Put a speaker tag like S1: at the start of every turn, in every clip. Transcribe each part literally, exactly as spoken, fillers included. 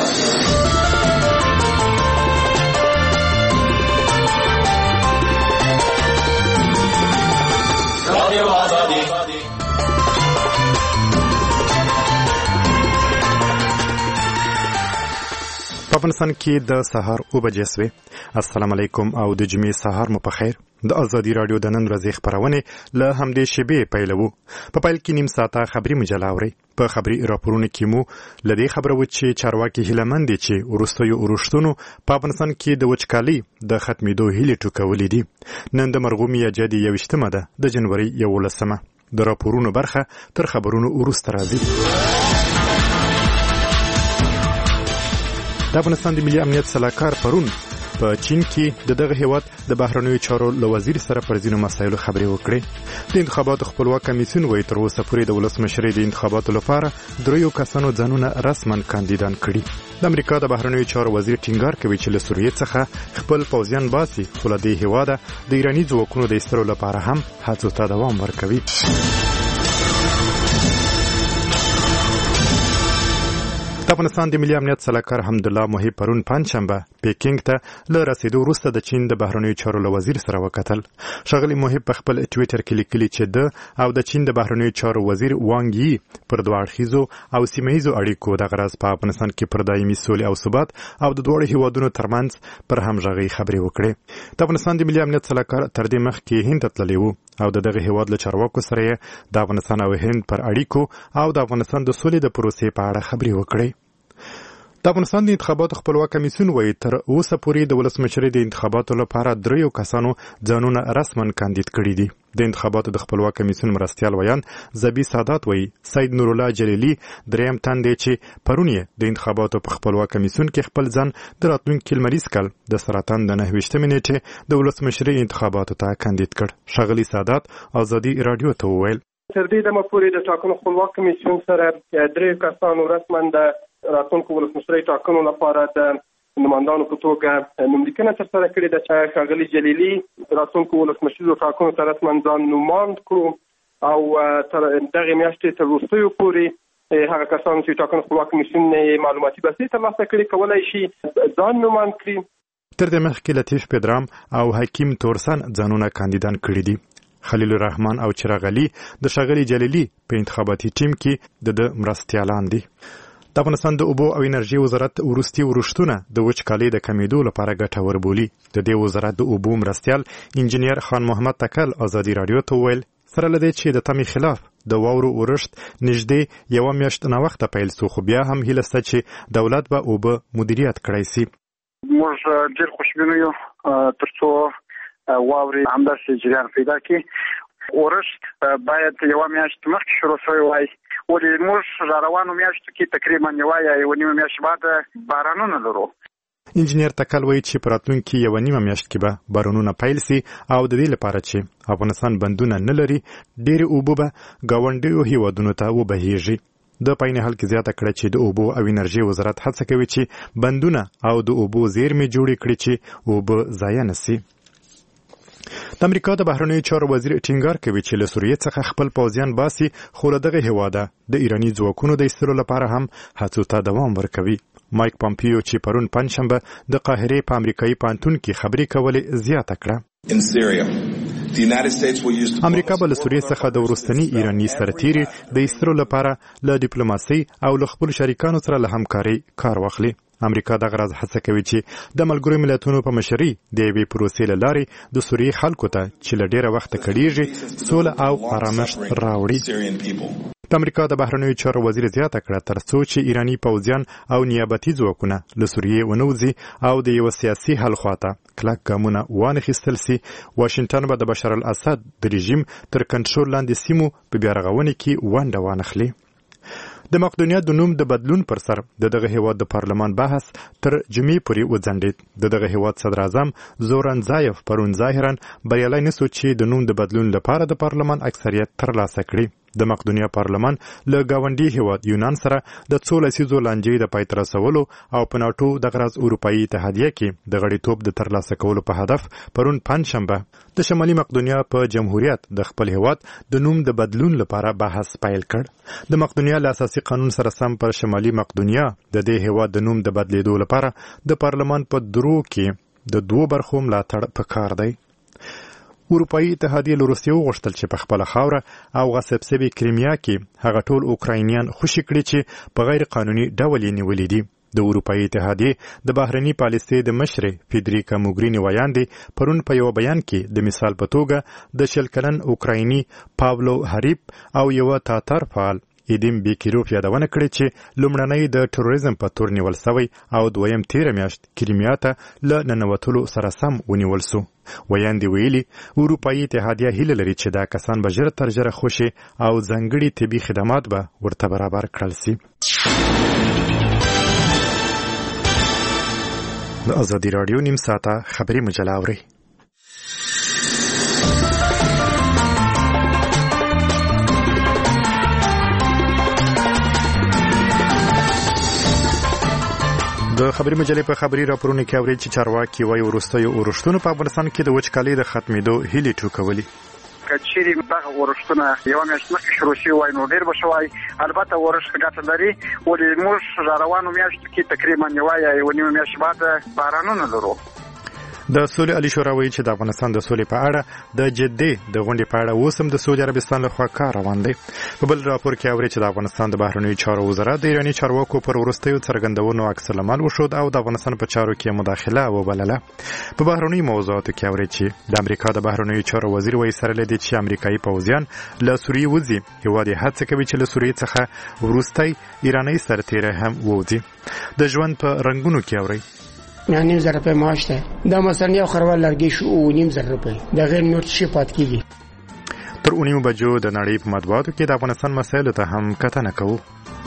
S1: په افغانستان کې د سهار اوه بجې سوې. السلام علیکم او د جمعې سهار مو په خیر. د ازادي راډیو د نن ورځې خبرونه له همدې شیبې پیلوو. په پیل کې نیم ساعته خبري مجله اورئ. په خبري راپورونو کې مو لدې خبره و چې چارواکي هیله مند دي چې وروستیو اورښتونو په افغانستان کې د وچکالۍ د ختمېدو هیلې ټوکولې دي. نن د مرغوم میاشتې یوویشتمه ده د جنوري یولسمه. د راپورونو برخه تر خبرونو وروسته راځي. د افغانستان د ملي امنیت سلاکار پرون په چین کې د دغه هیواد د بهرنیو چارو له وزیر سره پر ځینو مسایلو خبرې وکړې. د انتخاباتو خپلواک کمیسیون وایي تر اوسه پورې د ولسمشرۍ د انتخاباتو لپاره دریو کسانو ځانونه رسما کاندیدان کړي. د امریکا د بهرنیو چارو وزیر ټینګار کوي چې له سوریې څخه خپل پوځیان باسي، خو له دې هیواده د ایراني ځواکونو د ایستلو لپاره هم هڅو ته دوام ورکوي. د افغانستان د ملي امنیت سلاکار حمدالله محب پرون پنجشنبه پیکینګ ته له رسیدو وروسته د چین د بهرنیو چارو له وزیر سره وکتل. ښاغلي محب په خپل ټویټر کې لیکلي چې د او د چین د بهرنیو چارو وزیر وانګ یي پر دوه اړخیزو او سیمه ییزو اړیکو د غرض په افغانستان کې پر دایمي سولې او ثبات او د دواړو هیوادونو ترمنځ پر همغږۍ خبرې وکړې. د افغانستان د ملي امنیت سلاکار تر دې مخکې هند ته تللی و او د دغه هیواد له چارواکو سره د افغانستان او هند پر اړیکو او د افغانستان د سولې د پروسې په اړه خبرې وکړې. د افغانستان د انتخاباتو خپلواک کمیسیون وایي تر اوسه پورې د ولسمشرۍ د انتخاباتو لپاره دریو کسانو ځانونه رسما کاندید کړي دي. د انتخاباتو د خپلواک کمیسیون مرستیال ویان زبی سادات وایي سید نور الله جلیلی دریم تن دی چې پرون یې د انتخاباتو په خپلواک کمیسیون کې خپل ځان د راتلونکي لمریز کال د سرطان د نهه ویشتمې نیټې د ولسمشرۍ انتخاباتو ته کاندید کړ. ښاغلي سادات ازادي راډیو ته وویل
S2: تر دې دمه پورې د ټاکنو خپلواک کمیسیون سره درې کسانو رسما د راتلونکو ولسمشرۍ ټاکنو لپاره د نمایندانو په توګه نوملیکنه ترسره کړې ده چې ښاغلي جلیلي راتلونکو ولسمشریزو ټاکنو ته رسما ځان نوماند کړو او تر دغې میاشتې تر وروستیو پورې هغه کسانو چې ټاکنو خپلواک کمیسیون معلوماتي بسیط ترلاسه کړي کولی شي ځان نوماند کړي.
S1: تر دې مخکې لطیف پدرام او حکیم تورسن ځانونه کاندیدان کړي دي. خلیل الرحمن او چراغ علي د ښاغلي جلیلي په انتخاباتي ټیم کې د مرستیالان دي. د افغانستان د اوبو او انرژي وزارت وروستي ورښتونه د وچکالۍ د کمیدو لپاره ګټور بولي. د دې وزارت د اوبو مرستیال انجینیر خان محمد تکل ازادي راډیو ته وویل سره له دې چې د تمې خلاف د واورو ورښت نږدې یوه میاشت ناوخته پیل سو، خو بیا هم هیله شته چې دولت به اوبه مدیریت کړی سي.
S3: موږ ډېر خوشبینه یو تر څو واورې همداسې جریان پیدا کړي. ورښت باید یوه میاشت مخکې شروع شوی وای، ولې موږ را روانو میاشتو کې تقریبا یوه یا یوه نیمه میاشت بعد بارانونه لرو.
S1: انجینیر تکل وایي چې په راتلونکي یوه نیمه میاشت کې به بارانونه پیل سي او د دې لپاره چې افغانستان بندونه نه لري ډېرې اوبه به ګاونډیو هیوادونو ته وبهیږي. د پاین حل کې زیاته کړه چې د اوبو او انرژي وزارت هڅه کوي چې بندونه او د اوبو زیرمې جوړې کړي چې اوبه ضایع نه سي. د امریکا د بهرنیو چارو وزیر ټینګار کوي چې له سوریې څخه خپل پوځیان باسي، خو له دغه هیواده د ایراني ځواکونو د ایستلو لپاره هم هڅو ته دوام ورکوي. مایک پامپیو چې پرون پنجشنبه د قاهرې په امریکایي پوهنتون کې خبرې کولې زیاته کړه امریکا به له سوریې څخه د وروستني ایراني سرتیري د ایستلو لپاره له ډیپلوماسۍ او له خپلو شریکانو سره له همکارۍ کار واخلي. امریکا دغه راز هڅه کوي چې د ملګرو ملتونو په مشرۍ د یوې پروسې له لارې د سوریې خلکو ته چې له ډېره وخته کړېږي سوله او آرامښت راوړي. د امریکا د بهرنیو چارو وزیر زیاته کړه تر څو چې ایراني پوځیان او نیابتي ځواکونه له سوریې ونوځي او د یو سیاسي حل خواته کلک ګامونه وانخیستل سي، واشنګټن به د بشار الاسد د رژیم تر کنټرول لاندې سیمو په بیا رغونې کې ونډه وانخلي. د مقدونیا د نوم د بدلون پر سر د دغه هیواد د پارلمان بحث تر جمعې پورې وځنډید. د دغه هیواد صدر اعظم زورن زایف پرون ظاهرا بریالی نسو چې د نوم د بدلون لپاره د پارلمان اکثریت ترلاسه کړي. د مقدونیا پارلمان له گاونډي هیواد یونان سره د څو لسیزو لانجې د پای ته رسولو او په ناټو د غرض اروپایي اتحادیه کې د غړیتوب د ترلاسه کولو په هدف پرون پنجشنبه د شمالي مقدونیا په جمهوریت د خپل هیواد د نوم د بدلون لپاره بحث پیل کړ. د مقدونیا له اساسي قانون سره سم پر شمالي مقدونیا د دې هیواد د نوم د بدلیدو لپاره د پارلمان په درو کې د دوو برخو ملاتړ پکار دی. اروپایي اتحادیه له روسیې وغوښتل چې په خپله خاوره او غصب شوې کریمیا کې هغه ټول اوکراینیان خوشي کړي چې په غیر قانوني ډول یې نیولي دي. د اروپایي اتحادیې د بهرني پالیسۍ د مشرې فیدریکا موګریني ویاندې پرون په یو بیان کې د مثال په توګه د شل کلن اوکرایني پاولو هریپ او یو تاتار فعال ایدیم بیکیروف یادونه کړې چې لومړنی د تروریزم په تور نیول سوی او دویم تیره میاشت کریمیا ته له ننوتلو سره سم ونیول سو. ویاندې ویلي اروپایي اتحادیه هیله لري چې دا کسان به ژر تر ژره خوشي او ځانګړي طبي خدمات به ورته برابر کړل سي. د ازادي راډیو نیم ساعته خبري مجله اورئ. د خبري مجلې په خبري راپورونه کې اوري چې چارواکي وايي وروستیو اورښتونو په افغانستان کې د وچکالۍ د ختمېدو هیلې ټوکولي.
S3: کچېرې دغه اورښتونه یو میاشت مخکې شروع شوي وای نو ډېر به شوی. البته اورښت ګټه لري ولې موږ را روانو میاشتو کې تقریبا یوه یا یوه نیمه میاشت بعد بارانونه لرو.
S1: د سولې علي شورا وایي چې د افغانستان د سولې په اړه د جدې د غونډې په اړه اوس هم د سعودي عربستان لخوا کار روان دی. په بل راپور کې اوري چې د افغانستان د بهرنیو چارو وزارت د ایراني چارواکو پر وروستیو څرګندونو عکس العمل وښود او د افغانستان په چارو کې مداخله وبلله. په بهرنیو موضوعاتو کې اوري چې د امریکا د بهرنیو چارو وزیر وایي سره لدی چې امریکایي پوځیان له سوریې وځي. هیواد یې هڅه کوي چې له سوریې څخه وروستی ایراني سرتیری هم ووځي. د ژوند په رنګونو کې اوري
S4: نه نیم زر روپۍ معاش ده. دا مثلا یو خروار لرګی شو او نیم زر روپۍ د غیر نور څه پات کیږي.
S1: تر اونیو بجو د نړۍ په مطبوعاتو کې د افغانستان مسایلو ته هم کتنه کوو.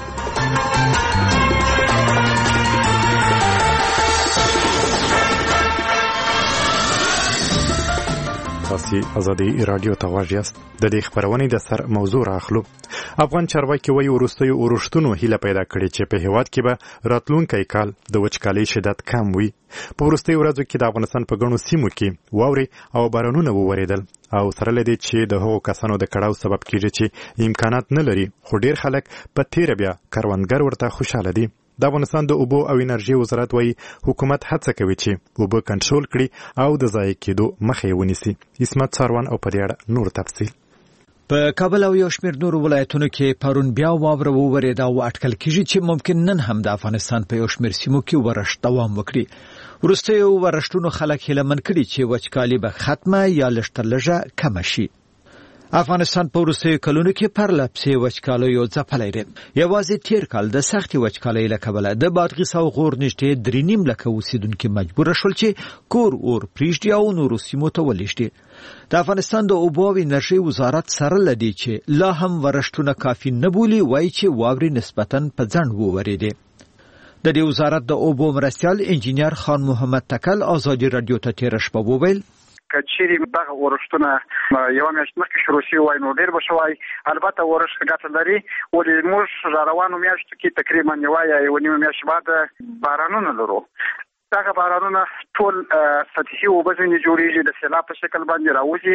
S1: تاسو ازادي رادیو ته غواړئ د دې خبرونې د سر موضوع راخلو. افغان چارواکي وایي وروستیو اورښتونو هیله پیدا کړې چې په هیواد کې به راتلونکی کال د وچکالۍ شدت کم وي. په وروستیو ورځو کې د افغانستان په ګڼو سیمو کې واورې او بارانونه وورېدل او سره له دې چې د هغو کسانو د کړاو سبب کیږي چې امکانات نه لري خو ډیر خلک په تیره بیا کروندګر ورته خوشاله دي. د افغانستان د اوبو او انرژي وزارت وایي حکومت هڅه کوي چې اوبه کنټرول کړي او د ضایع کېدو مخه یې ونیسي. اسمت ساروان او په دې اړه نور تفصیل.
S5: په کابل او یو شمېر نورو ولایتونو کې پرون بیا واوره وورېده او اټکل کېږي چې ممکن نن هم د افغانستان په یو شمېر سیمو کې ورښت دوام وکړي. وروستیو ورښتونو خلک هیلهمن کړي چې وچکالي به ختمه یا لږ تر لږه کمه شي. افغانستان په وروستیو کلونو کې پرله پسې وچکالیو ځپلی دی. یوازې تیر کال د سختې وچکالۍ له کبله د بادغیس او غور نږدې درې نیم لکه اوسېدونکي مجبوره شول چې کور اور پرېږدي او نورو سیمو ته ولېږدي. د افغانستان د اوبو او انرژۍ وزارت سره له دې چې لا هم ورښتونه کافي نه بولي وایي چې واورې نسبتاً په ځنډ وورېدې. د دې وزارت د اوبو مرستیال انجینر خان محمد تکل ازادي رادیو ته تېره شپه وویل
S3: کچېرې دغه اورښتونه یوه میاشت مخکې شروع شوي وای نو ډېر به شوی. البته اورښت ګټه لري ولې موږ را روانو میاشتو کې تقریبا یوه یا یوه نیمه میاشت بعد بارانونه لرو. دغه بارانونه ټول سطحي اوبه ځینې جوړېږي د سیلاب په شکل باندې راوځي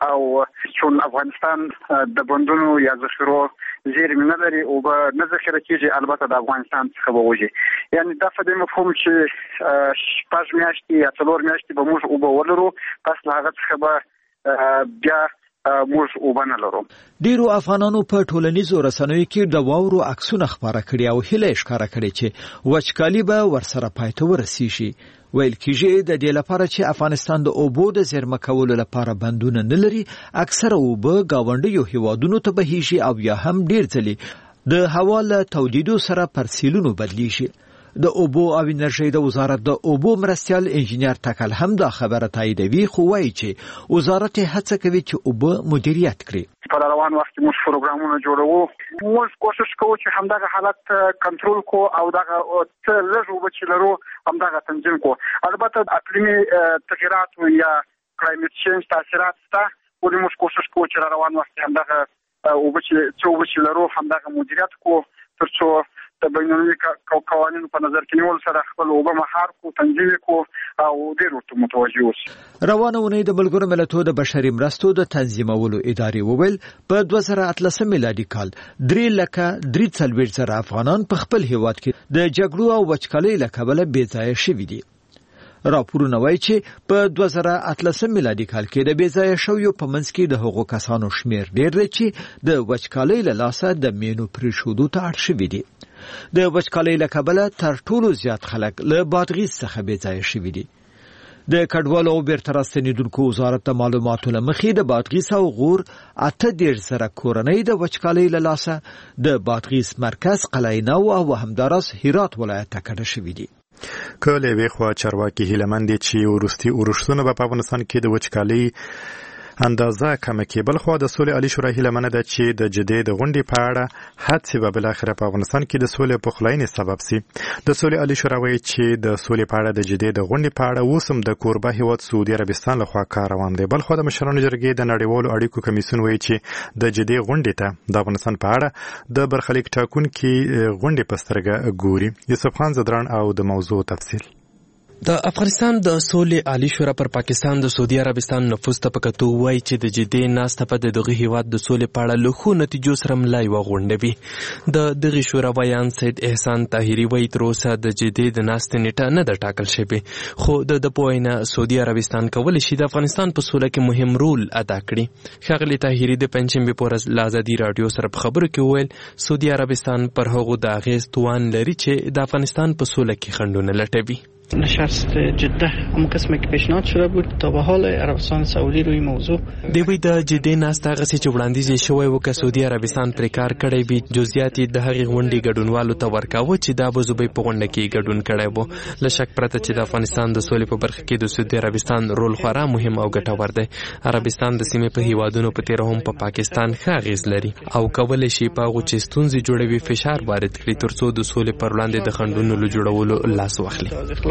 S3: او چون افغانستان د بندونو یا ذخیرو زیرمې نه لري اوبه نه ذخیره کېږي البته د افغانستان څخه به وځي. یعنې دا په دې مفهوم چې شپږ میاشتې یا څلور میاشتې به موږ اوبه ولرو پس له هغه څخه به بیا موږ اوبه نه لرو.
S5: ډیرو افغانانو په ټولنیزو رسنیو کې د واورو عکسونه خپاره کړي او هیله یې ښکاره کړې چې وچکالي به ورسره پای ته ورسیږي. ویل کېږي د دې لپاره چې افغانستان د اوبو د زیرمه کولو لپاره بندونه نه لري اکثره اوبه ګاونډیو هیوادونو ته بهیږي او یا هم ډیر ځلې د هوا له تولیدو سره پر سیلونو بدلیږي. د اوبو او انرژۍ د وزارت د اوبو مرستیال انجینر تکل هم دا خبره تاییدوي خو وایي چې وزارت هڅه کوي چې اوبه مدیریت کړي.
S3: په روان وخت کې موږ پروګرامونه جوړوو. موږ کوشش کوو چې همدغه حالت کنټرول کو او دغه څه لږ اوبه چې لرو همدغه تنظیم کو. البته اقلیمي تغیرات یا کلایمټ چینج تاثیرات شته ولې موږ کوشش کوو چې روان وخت کې همدغه او چې څو چې لرو همدغه مدیریت کو ترڅو د بینالمللي قوانینو په نظر کې نیول سره خپل اوبه مهار کو تنظیم کو او ډېر ورته متوجه اوسو.
S5: روانه اونۍ د ملګرو ملتونو د بشري مرستو د تنظیمولو ادارې وویل په دوه زره اتلسم میلادي کال درې لکه درې څلوېښت زره افغانان په خپل هیواد کې د جګړو او وچکالۍ له کبله بې ځایه شوي دي. راپورونه وایي چې په دوه زره اتلسم میلادي کال کې د بې ځایه شویو په منځ کې د هغو کسانو شمېر ډېر دی چې د وچکالۍ له لاسه د مینو پرېښودو ته اړ شوي دي. د وچکالۍ له کبله تر ټولو زیات خلک له بادغیس څخه بې ځایه شوي دي. د کډوالو او بیرته راستنېدونکو وزارت د معلوماتو له مخې د بادغیس او غور اته دېرش زره کورنۍ د وچکالۍ له لاسه د بادغیس مرکز قلعه نو او همداراز هرات ولایت ته کډه شوي دي.
S1: که له یوې خوا چارواکي هیله مند دي چې وروستي اورښتونه به په افغانستان کې د وچکالۍ اندازه کمه کې، بل خوا د سولې عالي شورا هیله منه ده چې د جدې د غونډې په اړه هڅې به بالاخره په افغانستان کې د سولې پخلاینې سبب سي. د سولې عالي شورا وایي چې د سولې په اړه د جدې د غونډې په اړه اوس هم د کوربه هیواد سعودي عربستان لخوا کار روان دی. بل خوا د مشرانو جرګې د نړیوالو اړیکو کمیسیون وایي چې د جدې غونډې ته د افغانستان په اړه د برخلیک ټاکونکي غونډې په سترګه ګوري. یوسف خان زدران او د موضوع تفصیل.
S6: د افغانستان د سولې عالی شورا پر پاکستان د سعودي عربستان نفوذ ته په کتو وایي چې د جدې ناسته په دغه هیواد د سولې په اړه له ښو نتیجو سره ملا یوه غونډه وي. د دغه شورا ویان سید احسان طاهري وایي تر اوسه د جدې د ناستې نیټه نه ده ټاکل شوې، خو د ده په وینا سعودي عربستان کولی شي د افغانستان په سوله کې مهم رول ادا کړي. ښاغلي طاهري د پنجشنبې په ورځ له ازادي راډیو سره په خبرو کې وویل سعودي عربستان پر هغو د اغېز توان لري چې د افغانستان په سوله کې خنډونه لټوي.
S7: نشست جده اما قسمی که پیشنهاد شده بود تا به حال عربستان سعودی روی موضوع
S6: دوی د جدې ناسته هغه چې وړاندیز یې شوی و که سعودي عربستان پرې کار کړی وي، جزئیات د هغې غونډې ګډونوالو ته ورکاوه چې دا ابوظبي په غونډه کې ګډون کړی و. له شک پرته چې د افغانستان د سولې په برخه کې د سعودي عربستان رول خورا مهم او ګټور دی. عربستان د سیمې په هیوادونو په تېره هم په پاکستان ښه اغېز لري او کولی شي په هغو چې ستونزې جوړوي فشار وارد کړي تر څو د سولې پر وړاندې د خنډونو له جوړولو لاس واخلي.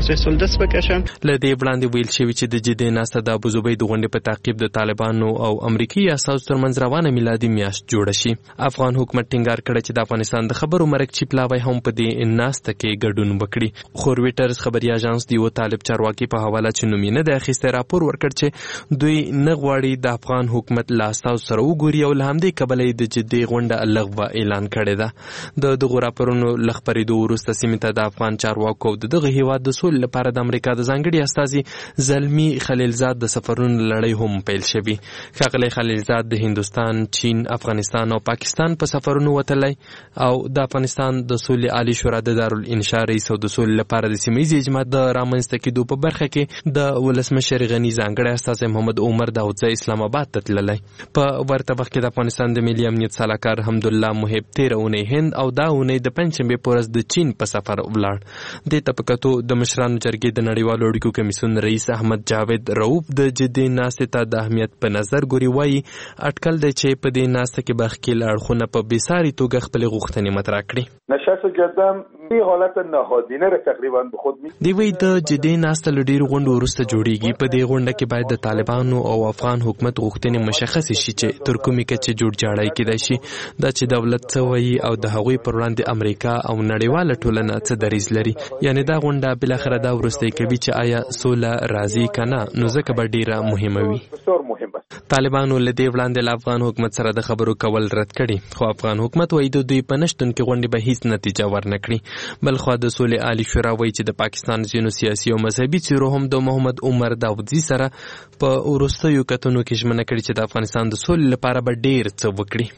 S6: له دې وړاندې ویل شوي چې د جدې ناسته د ابوظبي د غونډې په تعقیب د طالبانو او امریکایي اساسو ترمنځ روانه میلادي میاشت جوړه شي. افغان حکومت ټینګار کړی چې د افغانستان د خبرو مرکچی پلاوی هم په دې ناسته کې ګډون وکړي. خو رویټرز خبري اژانس د یو طالب چارواکي په حواله چې نوم یې نه دی اخیستی راپور ورکړ چې دوی نه غواړي د افغان حکومت له اساسو سره وګوري او له همدې کبله یې د جدې غونډه لغوه اعلان کړې ده. د دغو راپورونو له خپرېدو وروسته سیمې ته د افغان چارواکو او د دغه هیواد د سولې لپاره د امریکا د ځانګړي استازي زلمی خلیلزاد د سفرونو لړۍ هم پیل شوي. ښاغلی خلیلزاد د هندوستان، چین، افغانستان او پاکستان په سفرونو وتلی او د افغانستان د سولې عالي شورا د دارالانشا رئیس او د سولې لپاره د سیمه ییز اجماع د رامنځته کېدو په برخه کې د ولسمشر غني ځانګړی استازی محمد عمر داودزی اسلام آباد ته تللی. په ورته وخت کې د افغانستان د ملي امنیت سلاکار حمدالله محب تېره اونۍ هند او دا اونۍ د پنجشنبې په ورځ د چین په سفر ولاړ. دې ته په کتو د مشرانو جرګې د نړیوالو اړیکو کمیسیون رئیس احمد جاوید رؤوف د جدي ناستې ته د اهمیت په نظر ګوري. وایي اټکل دی چې په دې ناسته کې به ښکېل اړخونه په بېساري توګه خپلې غوښتنې مطرح کړي.
S8: نشست جده این حالت نهادینه را تقریبا به خود می
S6: دی وی د جدي ناسته له ډېرو غونډو وروسته جوړیږي. په دې غونډه کې باید د طالبانو او افغان حکومت غوښتنې مشخص شي چې تر کومې کچې جوړ جاړی کېدای شي دا چې دولت څه وایي او د هغوی پر وړاندې امریکا او نړیواله ټولنه څه دریځ لري. یعنی دا غونډه بالاخره دا وروستی کوي چې آیا سوله راځي که نه، نو ځکه به ډېره مهمه وي. طالبانو له دې وړاندې له افغان حکومت سره د خبرو کول رد کړي، خو افغان حکومت وایي د دوی په نشتون کې غونډې به هیڅ نتیجه ورنه کړي. بلخوا د سولې عالي شورا وایي چې د پاکستان ځینو سیاسي او مذهبي څیرو هم د محمد عمر داودزي سره په وروستیو کتنو کې ژمنه کړې چې د افغانستان د سولې لپاره به ډېر څه وکړي.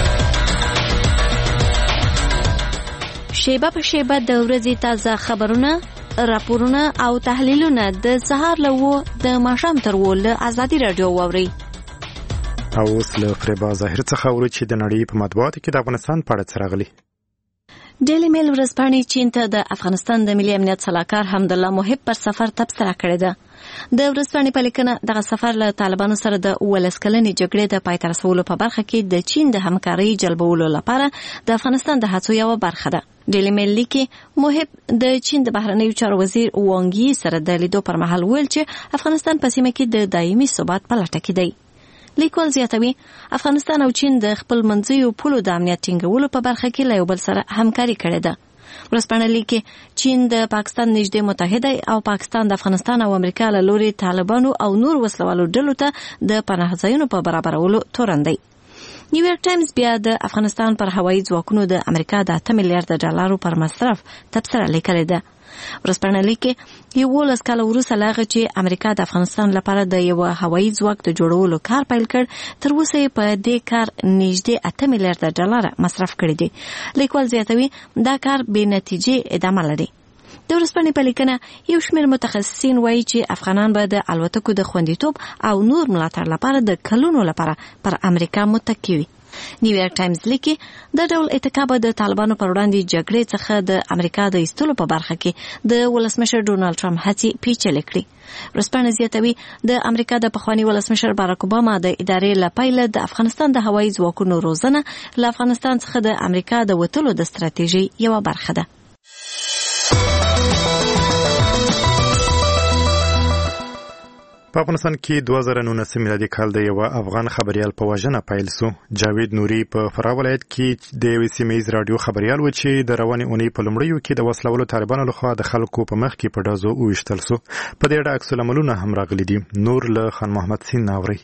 S9: شیبه په شیبه د ورځې تازه خبرونه، راپورونه او تحلیلونه د سهار له اوه د ماښام تر اوه له ازادي راډیو واورئ.
S1: او اوس له فریبا ظاهر څخه اورو چې د نړۍ په مطبوعاتو کې د افغانستان په اړه څه راغلي.
S9: ډیلی میل ورځپاڼې چین ته د افغانستان د ملي امنیت سلاکار حمدالله محب پر سفر تبصره کړې ده. د ورځپاڼې په لیکنه دغه سفر له طالبانو سره د اوولس کلنې جګړې د پای ته رسولو په برخه کې د چین د همکارۍ جلبولو لپاره د افغانستان د هڅو یوه برخه ده. ډیلی میل لیکي محب د چین د بهرنیو چارو وزیر وانګ یي سره د لیدو پر مهال ویل چې افغانستان په سیمه کې د دایمي ثبات په لټه کې دی. لیکوال زیاتوي افغانستان او چین د خپل منځیو پولو د امنیت ټینګولو په برخه کې له یو بل سره همکاري کړې ده. ورځپاڼه لیکي چین د پاکستان نږدې متحد او پاکستان د افغانستان او امریکا له لوري طالبانو او نور وسلوالو ډلو ته د پناه ځایونو په برابرولو تورن دی. نیویارک ټایمز بیا د افغانستان پر هوایي ځواکونو د امریکا د اته میلیارډ ډالرو پر مصرف تبصره لیکلې ده. ورځپاڼه لیکي یولس کاله وروسته له هغه چې امریکا د افغانستان لپاره د یو هوایي ځواک د جوړولو کار پیل کړ، تر اوسه یې په دې کار نږدې اته میلیارډ ډالر مصرف کړي دي. لیکوال زیاتوي دا کار بې نتیجې ادامه لري. د ورځپاڼې په لیکنه یو شمېر متخصصین وایي چې افغانان به د الوتکو د خوندیتوب او نور ملاتړ لپاره د کلونو لپاره پر امریکا متکی وي. نیویارک ټایمز لیکي دا ډول اتکا به د طالبانو پر وړاندې جګړې څخه د امریکا د ایستلو په برخه کې د ولسمشر ډونالد ټرمپ هڅې پیچلې کړي. ورځپاڼه زیاتوي د امریکا د پخواني ولسمشر باراک اوباما د ادارې له پیله د افغانستان د هوایي ځواکونو روزنه له افغانستان څخه د امریکا د وتلو د ستراتیژۍ یوه برخه ده.
S1: په افغانستان کې دوه زره نولسم میلادي کال د یو افغان خبريال په وژنه پیل سو. جاوید نوري په فراه ولایت کې د یو سیمه رادیو خبريال و چې د روانې اونۍ په لومړیو کې د وسلوالو طالبانو لخوا د خلکو په مخ کې په ډازو وویشتل سو. په دې اړه عکس العملونه هم راغلي دي. نور له خان محمد سین ناوري.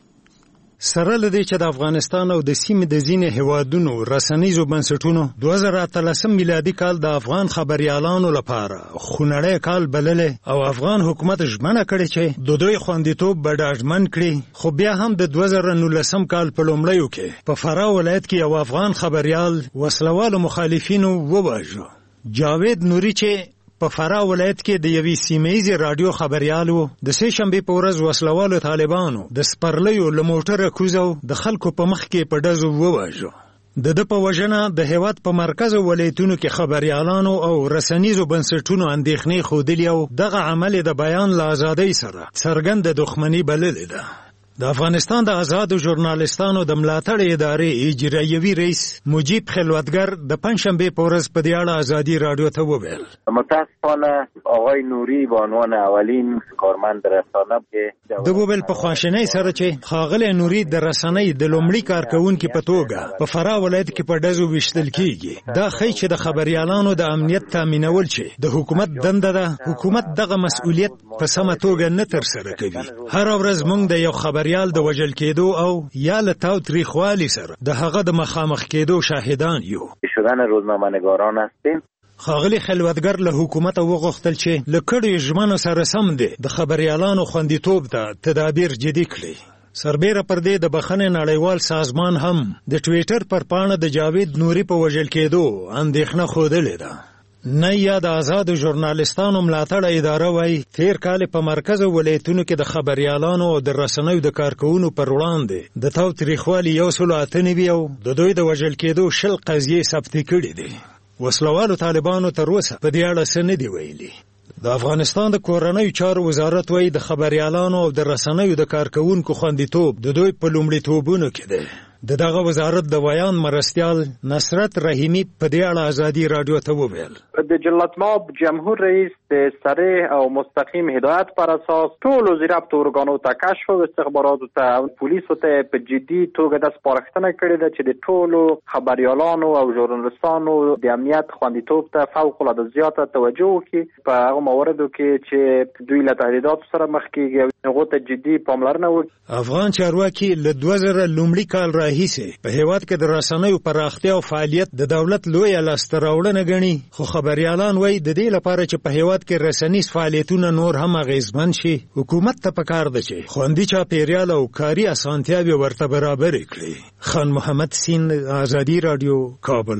S10: سره لدی چې د افغانستان او د سیمې د ځینې هیوادونو رسنیزو بنسټونو دوه زره اتلسم میلادي کال د افغان خبريالانو لپاره خونړی کال بللې او افغان حکومت ژمنه کړې چې د دوی خوندیتوب به ډاډمن کړي، خو بیا هم د دوه زره نولسم کال په لومړیو کې په فراه ولایت کې یو افغان خبريال وسلوالو مخالفینو وواژه. جاوید نوري چې په فراه ولایت کې د یوې سیمه‌یزې رادیو خبريالو د سه شنبې په ورځ وسلوالو طالبانو د سپرلیو له موټره کوزو د خلکو په مخ کې په ډزو وواژه. د د په وژنه د هیواد په مرکز ولایتونو کې خبريالانو او رسنیزو بنسټونو اندېښنې ښودلې او دغه عمل د بیان له ازادۍ سره څرګنده دښمني بللې ده. د افغانستان د آزادو ژورنالستانو د ملاتړ ادارې اجرایوي رئیس مجیب خلوتګر د پنځشنبې په ورځ په دې اړه ازادي رادیو ته وویل:
S11: متاسفانه آقای نوری به عنوان اولین کارمند رسانه کې
S10: د وویل په خواشینۍ سره چې ښاغلی نوري د رسنۍ د لومړي کارکونکي په توګه په فراه ولایت کې په ډزو ویشتل کیږي. دا ښیي چې د خبريالانو د امنیت تامینول چې د حکومت دنده ده، حکومت دغه مسؤلیت په سمه توګه نه ترسره کوي. هر ورځ موږ د یو خبر ریال د وجل کېدو او یا له تاوتریخوالي سره د هغه د مخامخ کېدو شاهدان یو.
S11: شدن روزنامه‌نگاران هستیم.
S10: ښاغلي خلوتګر له حکومت وغوښتل چې له کړیو ژمنو سره سم دی د خبريالانو خوندیتوب ته تدابیر جدي کړي. سربیره پر دې د بخښنې نړیوال سازمان هم د ټویټر پر پاڼه د جاوید نوري په وجل کېدو اندېښنه ښودلې ده. نه یا د آزادو ژورنالستانو ملاتړ اداره وایي تیر کال په مرکز ولایتونو کې د خبريالانو او د رسنیو د کارکونکو پر وړاندې د تاوتریخوالي یو سل اته نوي او د دوی د وژل کېدو شل قضیې ثبت کړي دي. وسلوالو طالبانو تر اوسه په دې اړه څه نه دي ویلي. د افغانستان د کورنیو چارو وزارت وایي د خبريالانو او د رسنیو د کارکونکو خوندیتوب د دوی په لومړیتوبونو کې دی. د دغه وزارت د ویان مرستیال نصرت رحیمی په دې اړه ازادي رادیو ته وویل:
S12: د جلالتمآب جمهور رئیس د صریح او مستقیم هدایت پر اساس ټول ضابطه ارګانو ته کشف او استخباراتو ته او پولیسو ته په جدي توګه د سپارښتنه کړې ده چې د ټولو خبريالانو او ژورنالستانو د امنیت خوندیتوب ته فوق العاده زیاته توجه وکړي په هغه مواردو کې چې دوی له تهدیداتو سره مخ کیږي او هغه ته جدي پاملرنه وکړي.
S10: افغان چارواکي له دوه زره لومړي کال راهیسې په هیواد کې د رسنیو پراختیا او فعالیت د دولت لویه لاسته راوړنه ګڼي، خو خبريالان وایي د دې لپاره چې په هیواد کې رسنیز فعالیتونه نور هم اغیزمن شي حکومت ته پکار ده چې خوندي چاپیریال او کاري اسانتیاوې ورته برابر کړي. خان محمد سین، آزادي رادیو، کابل.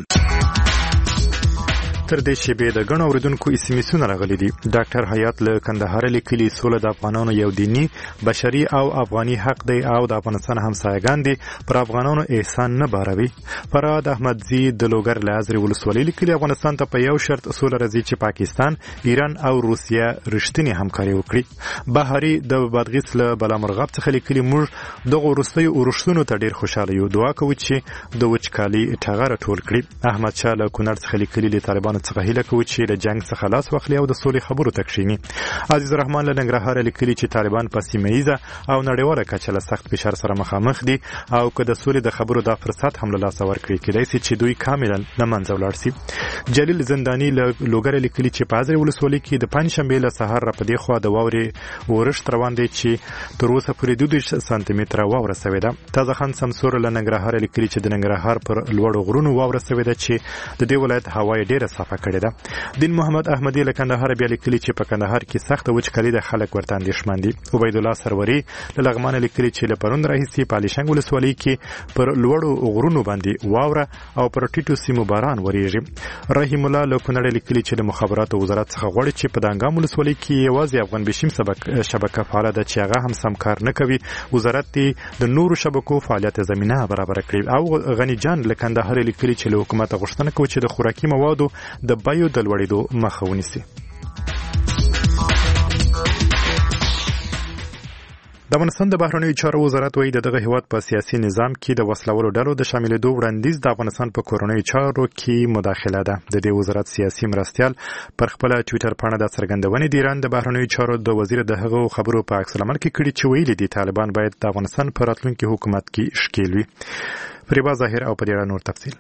S1: تر دې شیبې د غنو اوریدونکو اسمیسونه راغلي دي. ډاکټر حیات له کندهار لیکلي سوله د افغانانو یو دینی بشري او افغاني حق دی او د افغانستان همسایگان دي پر افغانانو احسان نه باروي. فراد احمدزي د لوګر لازري ولسوالۍ لیکلي افغانستان ته په یو شرط سوله راځي چې پاکستان، ایران او روسیا رښتینی همکاري وکړي. بهاري د بادغیس له بلامرغاب څخه لیکلي موږ دغه وروستیو ورښتونو ته ډیر خوشاله یو. دعا کوو چې د وچکالي ټغر ټول کړي. احمد شاه له کونړ څخه لیکلي طالبان طالبانو څخه هیله کوي چې له جنگ څخه لاس واخلي او د سولې خبرو ته کښیني. عزیز الرحمن له ننګرهار لیکلي چې طالبان په سیمه ییزه او نړیواله کچه له سخت فشار سره مخامخ دي او که د سولې د خبرو دا فرصت هم له لاسه ورکړي کېدای شي چې دوی کاملا له منځه ولاړ شي. جلیل زنداني له لوګر لیکلي چې په حاضر ولسوالۍ کې د پنجشنبې له سهار را په دې خوا د واورې ورښت روان دی چې تر اوسه پورې دوه دېرش سانتي متره واوره سوې ده. تازه خان سمسور له ننګرهار لیکلي چې د ننګرهار پر لوړو غرونو واوره سوې ده چې د دې ولایت هوا یې ډېره صافه کړې ده. دین محمد احمدي له کندهار بیا لیکلي چې په کندهار کې سخته وچکالي ده، خلک ورته اندېښمن دي. عبید الله سروري له لغمانه لیکلي چې له پرون راهیسې په الیشنګ ولسوالۍ کې پر لوړو غرونو باندې واوره او پر ټیټو سیمو باران وریږي. رحیم الله له کونړ لیکلي چې د مخابراتو وزارت څخه غواړي چې په دانګام ولسوالۍ کې یوازې افغان بشیم شبکه فعاله ده چې هغه هم سم کار نه کوي. وزارت دې د نورو شبکو فعالیت زمینه برابر کړي. او غنی جان له کندهار لیکلي چې له حکومت غوښتنه کوي چې د خوراکي موادو د بیو د لوړېدو مخه ونیسي. د افغانستان د بهرنیو چارو وزارت وایي دغه هیواد په سیاسي نظام کې د وسلوالو ډلو د شاملېدو وړاندیز د افغانستان په کورنیو چارو کې مداخله ده. د دې وزارت سیاسي مرستیال پر خپل ټوئیټر پاڼه د څرګندونې د ایران د بهرنیو چارو د وزیر د هغو خبرو په عکس العمل کې کړي چې ویلي دي طالبان باید د افغانستان په راتلونکي حکومت کې ښکیل وي. فریبا ظاهر او په دې اړه نور تفصیل.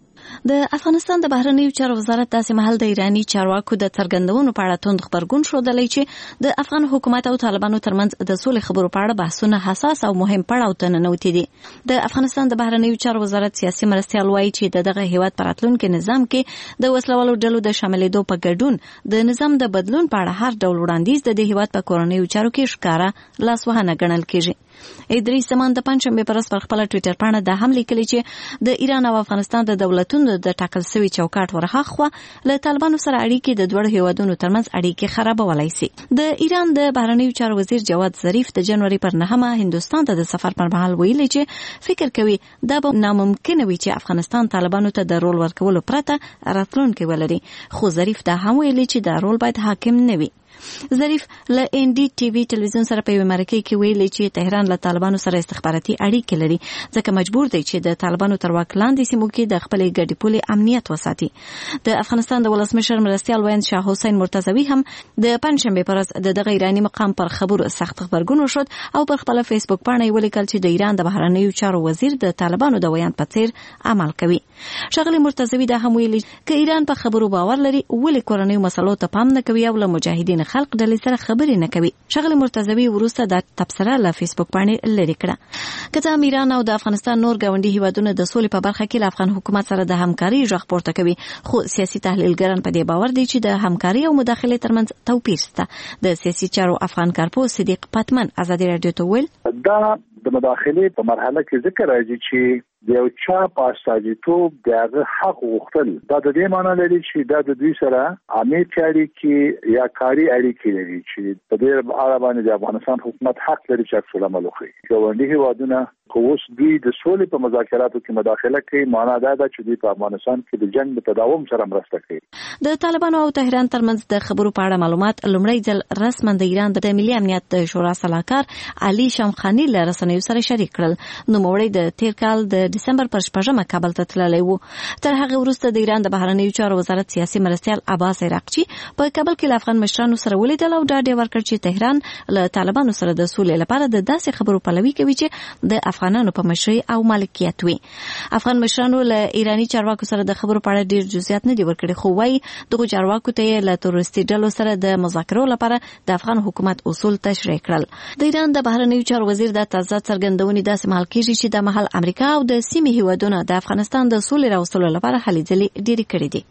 S9: د افغانستان د بهرنیو چارو وزارت داسې مهال د ایرانی چارواکو د څرګندونو په اړه توند خبرګون ښودلی چې د افغان حکومت او طالبانو ترمنځ د سولې خبرو په اړه بحثونه حساس او مهم پړاو ته ننوتي دي. د افغانستان د بهرنیو چارو وزارت سیاسي مرستیال وایي چې د دغه هیواد په راتلونکي نظام کې د وسلوالو ډلو د شاملېدو په ګډون د نظام د بدلون په اړه هر ډول وړاندیز د دې هیواد په کورنیو چارو کې ښکاره لاسوهنه ګڼل کېږي. ادریس زمان د پنځشنبې پر ورځ پر خپل ټوئیټر پاڼه دا هم لیکلي چې د ایران او افغانستان د دولتونو د ټاکل شوي چوکاټ ورهاخوا له طالبانو سره اړیکې د دوړ هیوادونو ترمنځ اړیکې خرابولای شي. د ایران د بهرنیو چارو وزیر جواد ظریف د جنوري پر نهمه هندوستان ته د سفر پر مهال ویلي چې فکر کوي دا به ناممکن وي چې افغانستان طالبانو ته د رول ورکولو پرته راتلونکی ولري، خو ظریف دا هم ویلي چې دا رول باید حاکم نه وي. ظریف له ان ډي ټي وي ټلویزیون سره په یو مرکه کې ویلي چې تهران له طالبانو سره استخباراتي اړیکې لري ځکه مجبور دی چې د طالبانو تر واک لاندې سیمو کې د خپل ګډې پولې امنیت وساتي. د افغانستان د ولسمشر مرستیال ویاند شاه حسین مرتضوي هم د پنځشنبې پر ورځ د دغه ایرانی مقام پر خبرو سخت خبرګون وشود او پر خپل فیسبوک باندې ولیکل چې د ایران د بهرنیو چارو وزیر د طالبانو د ویاند په څیر عمل کوي. ښاغلي مرتضوي دا هم ویلي چې ایران په خبرو باور لري ولې کورنیو مسلو ته پام نه کوي او له مجاهدین خلق ډلې سره خبرې نه کوي. ښاغلي مرتضوي وروسته دا تبصره له فیسبوک باندې لرې کړه. که څه هم ایران او د افغانستان نور ګاونډي هیوادونه د سولې په برخه کې له افغان حکومت سره د همکاري غږ پورته کوي، خو سیاسي تحلیلګران په دې باور دي چې د همکاري او مداخلې ترمنځ توپیر شته. د سیاسي چارو افغان کارپو صدیق پتمن ازادي رادیو ته ویل
S8: دا د مداخلې په مرحله کې ذکر راځي چې د یو چا په استازیتوب دغه حق غوښتل دا د دې معنی لري چې دا د دوی سره عامه اړیکې یا کاري اړیکې لري چې په دې اړه باندې د افغانستان حکومت حق لري چې عکس العمل وکړي. ګاونډي هیوادونه کووس دوی د سولې په مذاکراتو کې مداخله کوي، معنا دا ده چې دوی په افغانستان کې د جنگ د تداوم سره مرسته کوي.
S9: د طالبانو او تهران ترمنځ د خبرو په اړه معلومات لومړی ځل رسما د ایران د ملي امنیت د شورا سلاکار علي شمخاني له رسنیو سره شریک کړل. نوموړی د تیر کال د دسمبر پر شپږمه کابل ته تللی و. تر هغه وروسته د ایران د بهرنیو چارو وزارت سیاسي مرستیال عباس عراقچي په کابل کې له افغان مشرانو سره ولیدل او ډاډ یې ورکړ چې تهران له طالبانو سره د سولې لپاره د داسې خبرو پلوي کوي چې د افغانانو په مشرۍ او مالکیت وي. افغان مشرانو له ایرانی چارواکو سره د خبرو په اړه ډیر جزئیات نه دي ورکړي، خو وايي دغه چارواکو ته له تروریستي ډلو سره د مذاکرو لپاره د افغان حکومت اصول تشریح کړل. د ایران د بهرنیو چارو وزیر د تازه څرګندونې داسې مهال کېږي چې د مهال امریکا او د سیمې هیوادونه د افغانستان د سولې راوستلو لپاره هلې ځلې ډېرې کړې دي.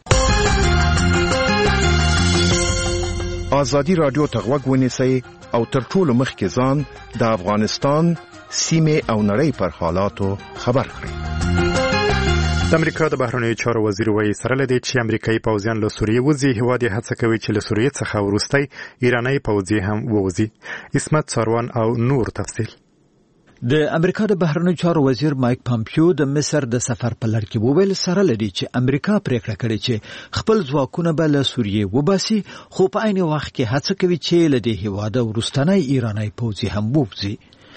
S13: ازادي رادیو ته غوږ ونیسئ او تر ټولو مخکې ځان د افغانستان سیمې او نړۍ پر حالاتو خبر کړئ.
S1: د امریکا د بهرنیو چارو وزیر وایي سره لدی چې امریکایي پوځیان له سوریې وځي، هیواد یې هڅه کوي چې له سوریې څخه وروستی ایرانی پوځي هم ووځي. اسمت ساروان او نور تفصیل.
S5: د امریکا د بهرنیو چارو وزیر مایک پامپیو د مصر د سفر په لړ کې وویل سره لدی چې امریکا پریکړه کړې چې خپل ځواکونه به له سوریې وباسي، خو په عین وخت کې هڅه کوي چې له دې هیواده وروستنی ایرانی پوځي هم ووځي.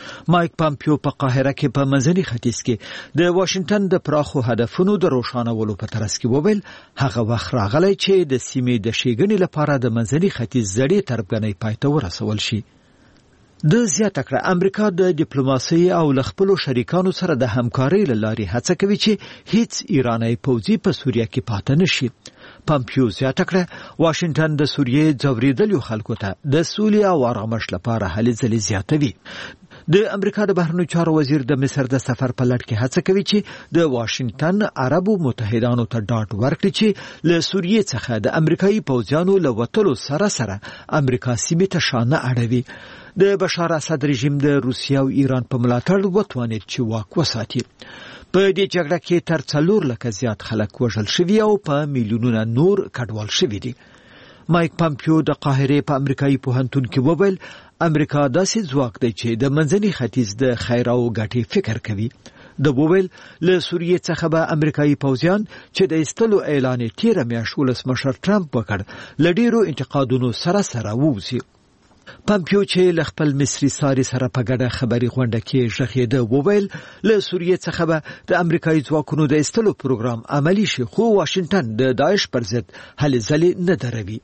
S5: مایک پامپیو په قاهره کې په منځني ختیځ کې د واشنگټن د پراخو هدفونو د روښانولو په ترڅ کې وویل هغه وخت راغلی چې د سیمې د ښېګڼې لپاره د منځني ختیځ زړې تربګنۍ پای ته ورسول شي. د زیاته کړه امریکا د ډیپلوماسۍ او له خپلو شریکانو سره د همکارۍ له لارې هڅه کوي چې هیڅ ایرانی پوځي په سوریه کې پاتې نشي. پامپیو زیاته کړه واشنگټن د سوریې ځورېدلو خلکو ته د سولې او آرامش لپاره هلې ځلې زیاتوي. د امریکا د بهرنیو چارو وزیر د مصر د سفر په لړ کې هڅه کوي چې د واشنگټن عربو متحدانو ته ډاډ ورکړي چې له سوریې څخه د امریکایي پوځیانو له وتلو سره سره امریکا سیمې ته شانه اړوي. د بشار اسد رژیم د روسیې او ایران په ملاتړ وتوانید چې واک وساتي. په دې جګړه کې تر څلور لکه زیات خلک وژل شوي او په میلیونونه نور کډوال شوي دي. مایک پامپیو د قاهرې په امریکایي پوهنتون کې وویل امریکا داسې ځواک دی چې د منځني ختیځ د خیر او ګټې فکر کوي. د وویل له سوریې څخه به امریکایي پوځیان چې د ایستلو اعلان یې تیره میاشت ولسمشر ټرمپ وکړ له ډېرو انتقادونو سره سره ووځي. پامپیو چې له خپل مصري ساري سره په ګډه خبري غونډه کې ژغېده وویل له سوریې څخه به د امریکایي ځواکونو د ایستلو پروګرام عملي شي خو واشنگټن د داعش پر ضد هلې ځلې نه دروي.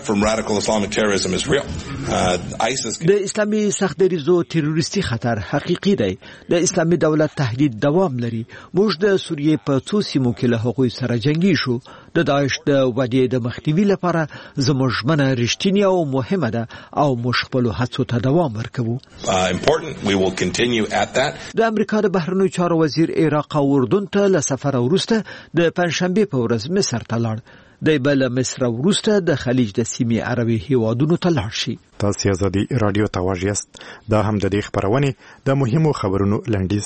S5: د اسلامي سختدریزو تروریستي خطر حقیقي دی. د اسلامي دولت تهدید دوام لري. موږ د سوریې په څو سیمو کې له هغوی سره جنگي شو. د داعش د ودې د مخنیوي لپاره زموږ ژمنه رښتینې او مهمه ده او موږ خپلو هڅو ته دوام ورکوو. د امریکا د بهرنیو چارو وزیر عراق او اردن ته له سفر وروسته د پنځشنبې په ورځ مصر ته لاړ. دی به له مصر وروسته د خلیج د سیمې عربي هیوادونو ته لاړ شي.
S1: تاسو ازادي رادیو ته واژ یاست. دا هم د دې خبرونه د مهمو خبرونو لنډیز.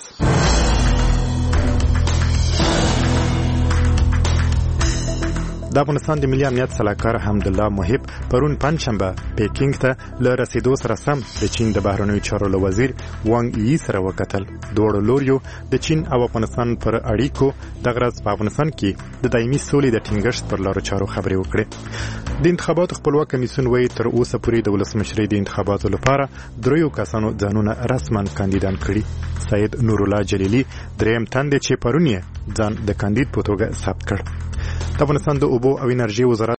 S1: د افغانستان د ملي امنیت سلاکار حمدالله محب پرون پنځشنبه پیکینګ ته له رسیدو سره سم د چین د بهرنیو چارو له وزیر وانګ یي سره وکتل. دواړو لوریو د چین او افغانستان پر اړیکو د غرض په افغانستان کې د دایمي سولې د ټینګښت پر لارو چارو خبرې وکړې. د انتخاباتو خپلواک کمیسیون وایي تر اوسه پورې د ولسمشرۍ د انتخاباتو لپاره دریو کسانو ځانونه رسما کاندیدان کړي. سید نورالله جلیلی دریم تن دی چې پرون یې ځان د کاندید په توګه ثبت کړ. د افغانستان د اوبو او انرژي وزارت